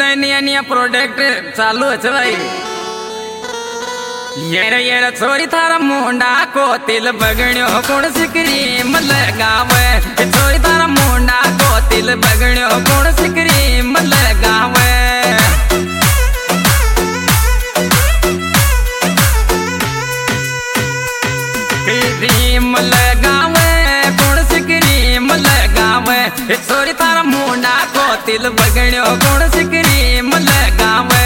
नया प्रोडक्ट चालू है भाई। ये छोरी थारा मुंडा को तिल बगड़ियो कौन सी क्रीम लगावे। छोरी थारा मुंडा को तिल बगड़ियो कौन सी क्रीम लगावे। क्रीम लगावे कौन सी क्रीम लगावे। छोरी थारा मुंडा को तिल बगड़ियो कौन सी क्रीम लगावे।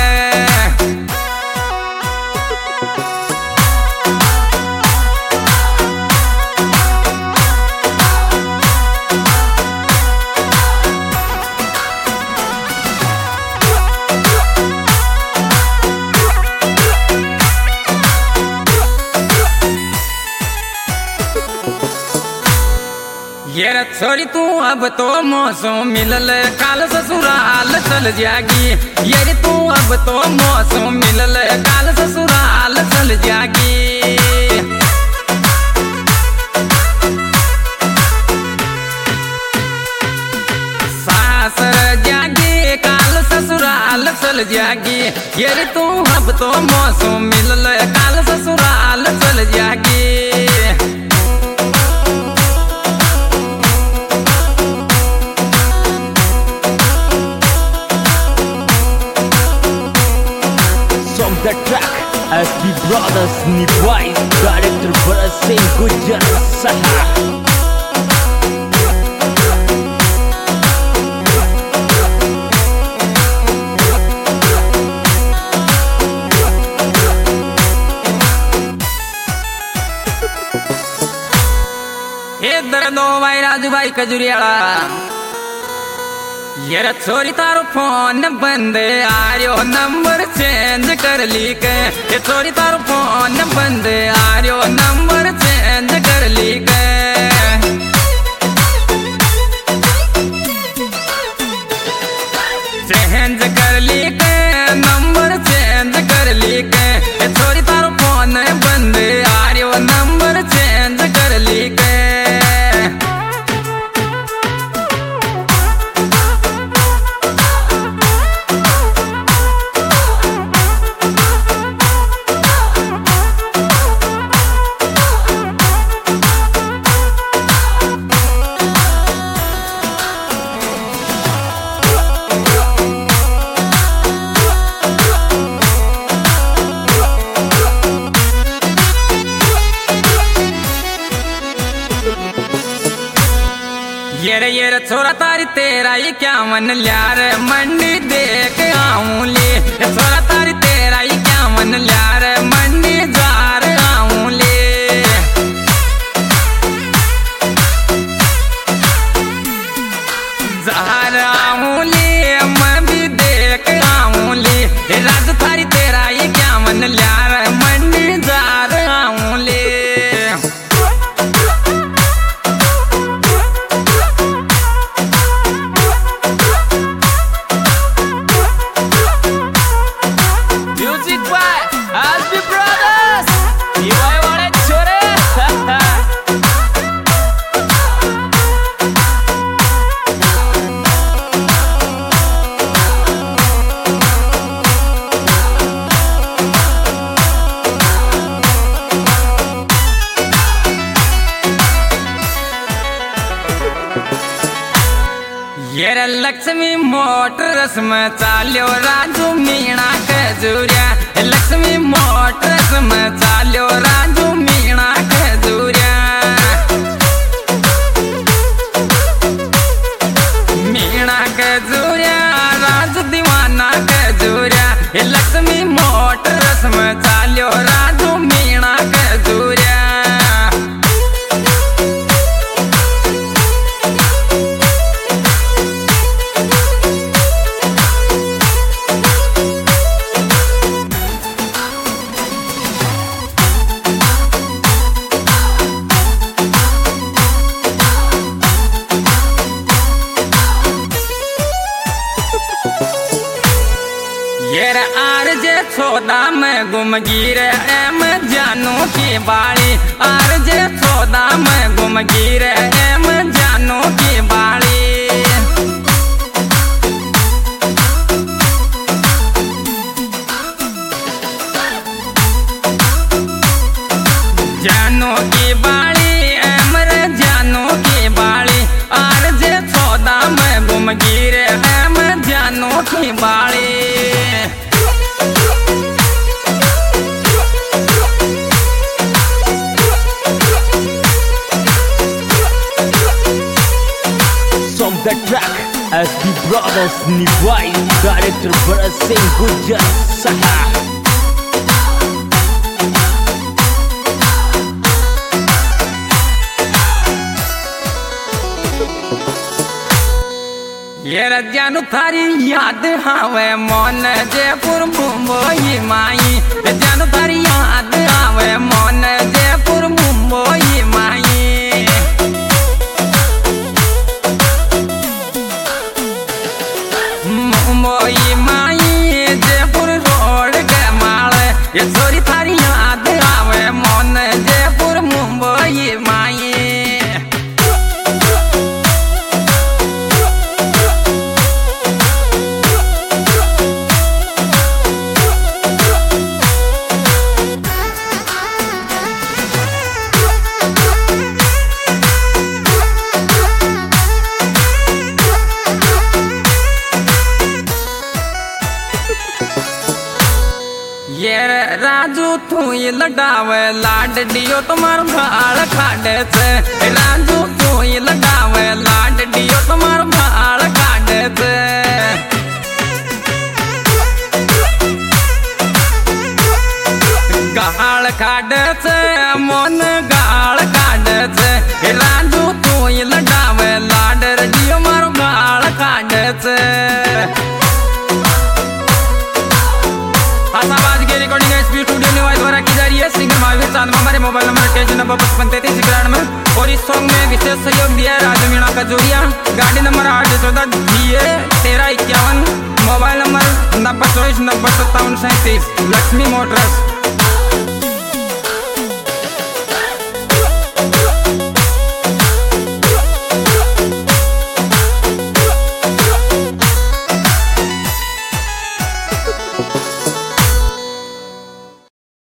ये छोरी तू अब तो मौसम मिलल काल ससुराल चल जागी। ये तू अब तो मौसम मिलल काल ससुराल चल जागी। सासर जागी काल ससुराल चल जागी। ये तू अब तो मौसम मिलल काल ससुराल चल जागी। The track SB Brothers ni boys director Bharat Singh Gujjar Saha। इधर दो भाई राजू भाई कजूरियाला। ये छोरी तारो फोन बंद आर्यो नंबर चेंज कर ली के। ये छोरी तारो फोन बंद आर्यो नंबर चेंज कर ली के। चेंज कर ली के नंबर चेंज कर ली के। ये छोरी तारो फोन बंद आर्यो नंबर चेंज कर ली के। ये छोरा तारी तेरा ही क्या मन ल्यार मंडी देख आऊं ले। छोरा तारी तेरा ही क्या मन ल्यार मंडी जार आऊं ले। जार आऊं ले मैं भी देख आऊं ले। राज थारी तेरा ही क्या मन ल्यार मंडी जार आऊं ले। ये लक्ष्मी मोटर्स में चाल्यो राजू मीणा खजूरिया। लक्ष्मी मोटर्स में चाल्यो राजू मीणा खजूरिया। मीणा खजूरिया राजू दीवाना खजूरिया। लक्ष्मी मोटर्स में चाल्यो राजू मीणा खजूरिया। ये आरजे छोदा में गुम गिरे एम जानू की बाड़ी। आरजे छोदा में गुम गिरे एम जानू की बाड़ी। जानो की बाड़ी मेरे जानो की बाड़ी आर जे सौदा में गुम गिरे मैं जानो की बाड़ी From the track SB Brothers Nivai, director Bharat Singh Gujjar Saha. ये रजानु थारी याद आवे मन जयपुर मुंबई माई रजानु थारी याद आवे मन जयपुर मुंबई माई मुंबई माई जयपुर रोड के माले ये छोरी थारी याद आवे मन जयपुर मुंबई माई ये राजू तू ये लगावे लाड डियो तुम्हार भाड़ खाड़े से राजू तू ये लगावे लाड डियो तुम्हार भाड़ खाड़े से गाड़ खाड़े से मन गाड़ खाड़े से राजू तू ये लगावे लाड डियो मार भाड़ खाड़े से आवाज की रिकॉर्डिंग एसपी स्टूडियो निवास द्वारा की जा रही है। सिंगर महावीर चांद हमारे मोबाइल नंबर 88 में और इस सॉन्ग में विशेष सहयोग दिया है राजू मीणा कजोरिया। गाड़ी number 814 1351 mobile number 9024 9057 37 Lakshmi Motors.